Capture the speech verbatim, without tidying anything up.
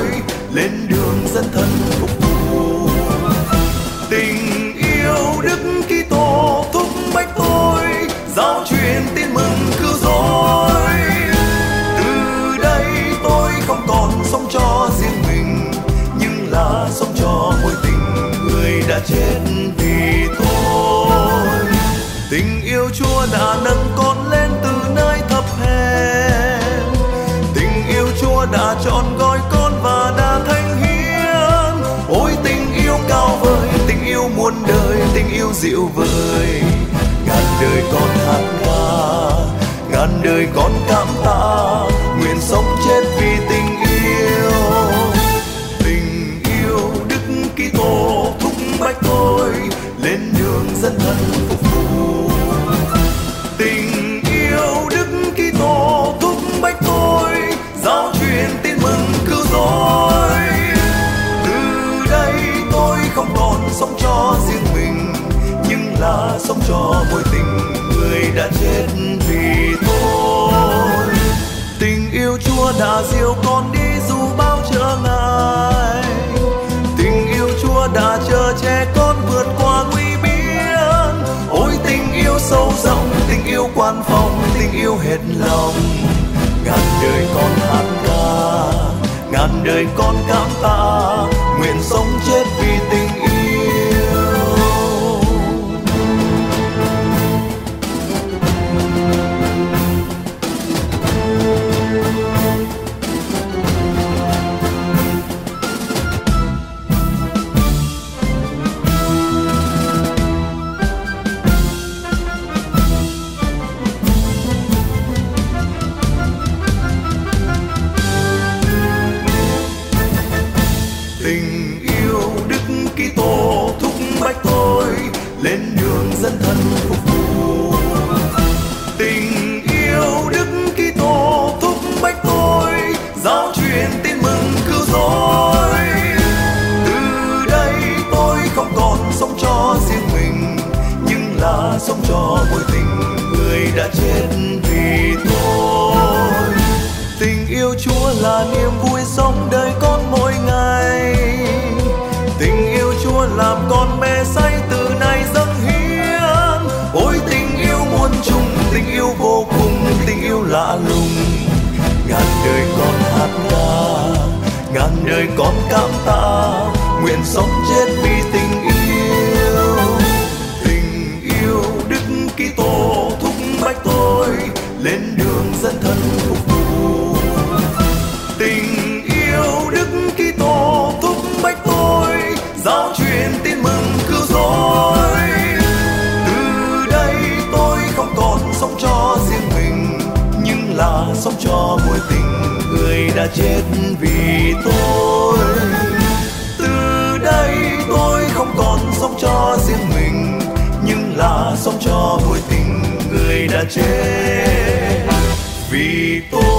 tôi lên đường dân thân phục vụ. Tình yêu Đức Kitô thúc bách tôi giao truyền tin mừng cứu rỗi. Từ đây tôi không còn sống cho riêng mình, nhưng là sống cho mối tình người đã chết vì tôi. Tình yêu Chúa đã nâng con lên từ nơi thấp hèn, tình yêu Chúa đã chọn gói con và đã thánh hiến. Ôi tình yêu cao vời, tình yêu muôn đời, tình yêu dịu vời. Ngàn đời con hát ca, ngàn đời con cảm tạ, nguyện sống chết vì tình yêu. Tình yêu Đức Kitô thúc bách tôi lên đường dân thân phục vụ. Tình yêu Đức Kitô thúc bách tôi giao truyền tin mừng cứu rỗi. Từ đây tôi không còn sống cho riêng mình, nhưng là sống cho mối tình người đã chết vì tôi. Tình yêu Chúa đã dìu con đi dù bao trở ngại, tình yêu Chúa đã chờ che con vượt qua nguy biên. Ôi tình yêu sâu rộng, tình yêu quan phòng, tình yêu hết lòng. Ngàn đời con hát ca, ngàn đời con cảm tạ, nguyện sống chết vì tình yêu. Tình yêu Đức Kitô thúc bách tôi lên đường dân thân phục vụ. Tình yêu Đức Kitô thúc bách tôi giao truyền tin mừng cứu rỗi. Từ đây tôi không còn sống cho riêng mình, nhưng là sống cho mối tình người đã chết vì tôi. Tình yêu Chúa là niềm vui sống đời con mỗi ngày, tình yêu Chúa làm con mê say từ nay dâng hiến. Ôi tình yêu muôn trùng, tình yêu vô cùng, tình yêu lạ lùng. Ngàn đời con hát ca, ngàn đời con cảm tạ, nguyện sống chết vì tình yêu. Tình yêu Đức Kitô thúc bách tôi lên đường dân thân phục vụ. Tình yêu Đức Kitô thúc bách tôi giao truyền tin mừng cứu rỗi. Từ đây tôi không còn sống cho riêng mình, nhưng là sống cho mối tình người đã chết vì tôi. Từ đây tôi không còn sống cho riêng mình, nhưng là sống cho mối tình người đã chết vì tôi.